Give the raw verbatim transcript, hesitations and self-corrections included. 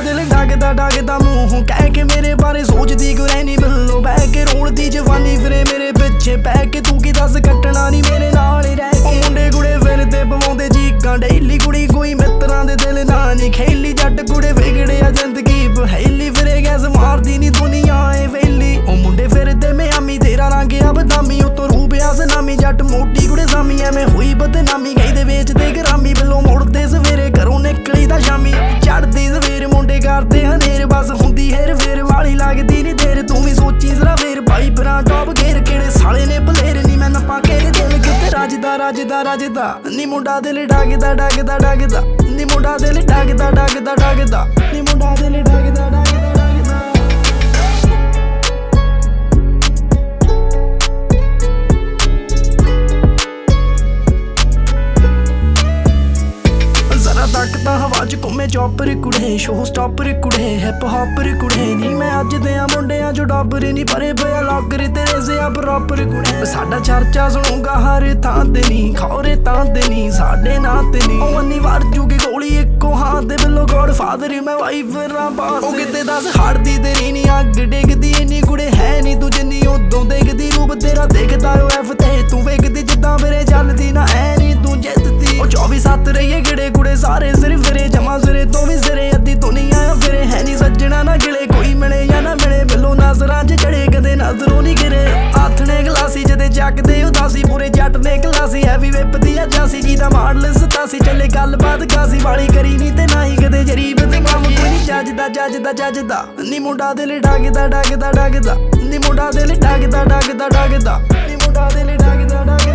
दिल डगदा डगदा मूंहों कह के मेरे बारे सोचदी कोई रहनी मिलो बह के रोलदी जवानी फिरे मेरे पिछे पै के तू की दस कट्टना नी मेरे नाल ही रह के मुंडे कुड़े फिरदे पवाउंदे चीकां डेली कुड़ी कोई मित्रां दे दिल ना नी खेली जट कुड़े विगड़िया जिंदगी बहेली फिरे गैस मारदी नी दुनिया ए वेली ओ मुंडे फिरदे मियामी तेरा रंग आ बदामी उतो रूप आ सनामी जट मोटी कुड़े सामी एवें होई बदनामी गई दे वेचदे ग्रामी बिलो मुड़दे सवेरे घरों निकली दा शामी चढ़दी सवेर मुंडे करदे हनेर बस हुंदी हेर फेर वाली लगदी नी देर तू भी सोची जरा फेर भाई भरा टॉप घेर केड़े साले ने बलेर नी मैं नपा केर दिल किते रजदा रजदा रजदा नी मुंडा दिल डगदा डगदा डगदा नी मुंडा दिल डगदा डगदा डगदा नी मुंडा दिल डगदा डगदा तकदा हवा च घूमे चौपर कुड़े शो स्टॉपर कुड़े हिप हॉपर कुड़े नी मैं अज दियां मुंडियां जो डॉबर नी भरे पिया लॉकर तेरे से प्रॉपर कुड़े साडा चर्चा सुनूंगा हर थां ते नी खौरे तां ते नी साडे नां ते नी ओ अन्नी वार जूगी गोली इक्को हां ते बिलो गॉड फादर मैं वाइफ रा बास ओ किते दस हाड़दी तेरी नी अग डिगदी इन्नी कुड़े है नी तू जिन्नी उदों देखदी रूप तेरा देखदा ओ एफ ते तू वेखदी जिद्दां मेरे चलदी ना ऐ नी तू जिद्ददी ओ चौबीस सत्त रहिए गिड़े कुड़े सारे सिर फिरे जमा सिरे तो भी सिरे अद्धी दुनिया फिरे है नी सज्जना ना गिले कोई मिले या ना मिले बिलो नजरां च चढ़े कदे नजरों नी गिरे आथने गलासी जदे चकदे उदासी पूरे जट ने गलासी हैवी विप दी अजासी जी दा मॉडल सतासी चले गलबात गासी वाली करी नी ते ना ही कदे जरीब ते काम कोई नी जजदा जजदा जजदा नी मुंडा दिल डगदा डगदा डगदा नी मुंडा दिल डगदा डगदा डगदा नी मुंडा दिल डगदा डगदा